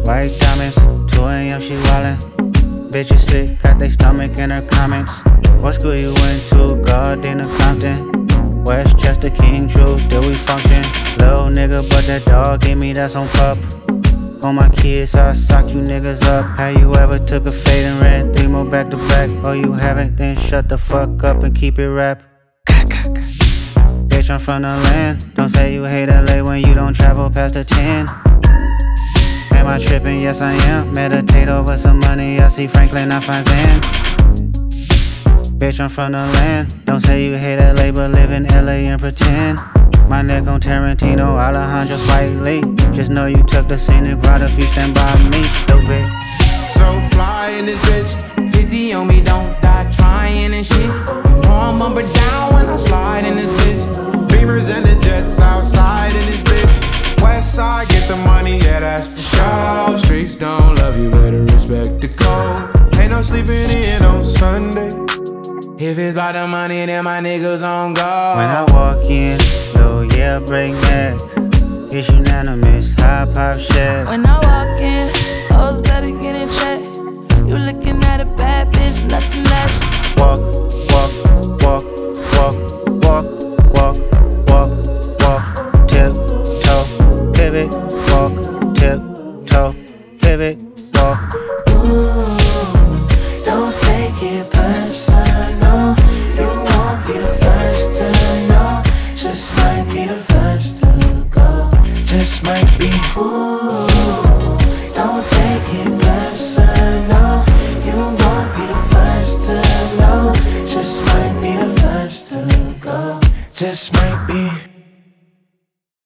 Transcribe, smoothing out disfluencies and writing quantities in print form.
White diamonds, 2 a.m. she wildin'. Bitches sick, got they stomach in her comments. What school you went to? Gardena Compton. Westchester, King Drew, did we function? Little nigga, but that dog gave me that's on pup. On my kids, I sock you niggas up. How you ever took a fade and ran 3 more back to back? Oh, you haven't? Then shut the fuck up and keep it rap. Bitch, I'm from the land. Don't say you hate LA when you don't travel past the 10. Am I tripping? Yes, I am. Meditate over some money. I see Franklin, I find Zen. Bitch, I'm from the land. Don't say you hate LA, but live in LA and pretend. My neck on Tarantino, Alejandro Spike Lee. Just know you took the scenic route if you stand by me, stupid. So fly in this bitch. 50 on me, don't die trying and shit. You know I'm up and down when I slide in this bitch. Beamers and the jets outside in this bitch. West side, get the money, yeah, that's for sure. Streets don't love you, better respect the code. Ain't no sleeping in on Sunday. If it's about the money, then my niggas on go. When I walk in, low, yeah, break neck. It's unanimous, high pop shit. When I walk in, hoes better get in check. You looking at a bad bitch, nothing less. Walk, walk, walk, walk, walk, walk, walk, walk, tip, toe, pivot, walk, tip, toe, pivot, walk. Ooh, don't take it personal. You won't be the first to know. Just might be the first to go. Just might be. Ooh, don't take it personal. You won't be the first to know. Just might be the first to go. Just might be.